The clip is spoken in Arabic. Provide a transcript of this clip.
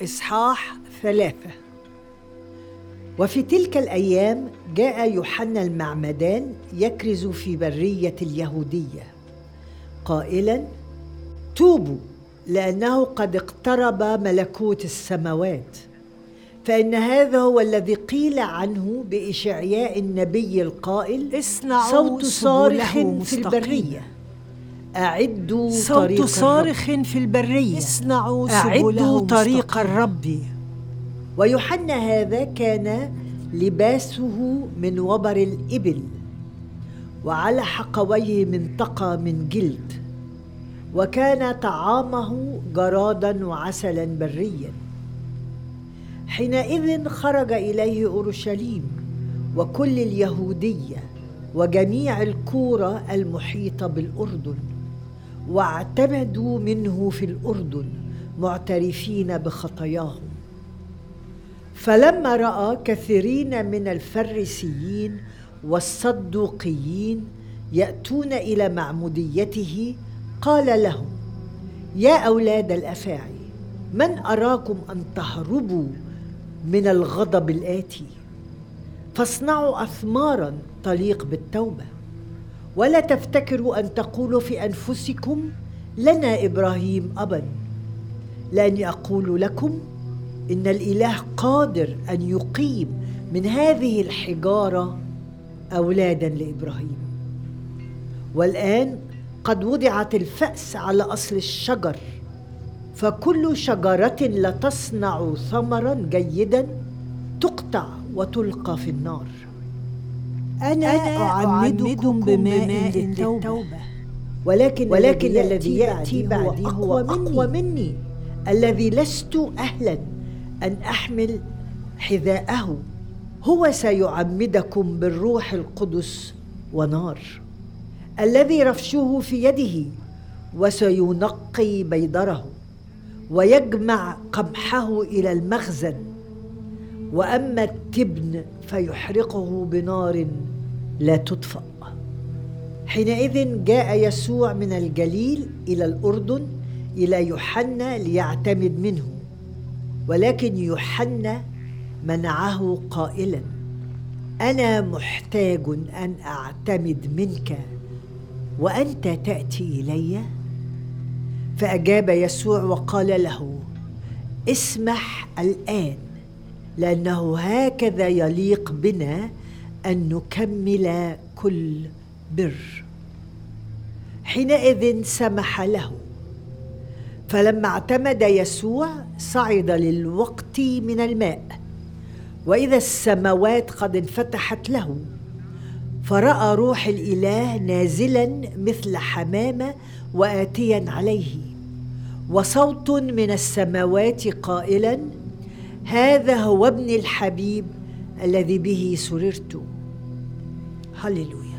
إصحاح 3. وفي تلك الأيام جاء يوحنا المعمدان يكرز في برية اليهودية قائلاً: توبوا، لأنه قد اقترب ملكوت السماوات. فإن هذا هو الذي قيل عنه بإشعياء النبي القائل: صوت صارخ في البرية، أعدوا طريق الرب. ويوحنا هذا كان لباسه من وبر الإبل، وعلى حقويه منطقة من جلد، وكان طعامه جرادا وعسلا بريا. حينئذ خرج إليه أورشليم وكل اليهودية وجميع القرى المحيطة بالأردن، واعتمدوا منه في الأردن معترفين بخطاياهم. فلما رأى كثيرين من الفريسيين والصدوقيين يأتون إلى معموديته قال لهم: يا أولاد الأفاعي، من أراكم أن تهربوا من الغضب الآتي؟ فاصنعوا أثمارا تليق بالتوبة، ولا تفتكروا أن تقولوا في أنفسكم: لنا إبراهيم أبا. لأني أقول لكم إن الإله قادر أن يقيم من هذه الحجارة أولادا لإبراهيم. والآن قد وضعت الفأس على أصل الشجر، فكل شجرة لا تصنع ثمرا جيدا تقطع وتلقى في النار. أنا أعمدكم بماء للتوبة، ولكن الذي يأتي بعدي هو أقوى مني، الذي لست أهلا أن أحمل حذاءه. هو سيعمدكم بالروح القدس ونار، الذي رفشه في يده، وسينقي بيضره ويجمع قمحه إلى المخزن، وأما التبن فيحرقه بنار لا تطفأ. حينئذ جاء يسوع من الجليل إلى الأردن إلى يوحنا ليعتمد منه، ولكن يوحنا منعه قائلا: أنا محتاج أن أعتمد منك وأنت تأتي إلي؟ فأجاب يسوع وقال له: اسمح الآن، لأنه هكذا يليق بنا أن نكمل كل بر. حينئذ سمح له. فلما اعتمد يسوع صعد للوقت من الماء، وإذا السماوات قد انفتحت له، فرأى روح الإله نازلا مثل حمامة وآتيا عليه، وصوت من السماوات قائلا: هذا هو ابن الحبيب الذي به سررت. هللويا.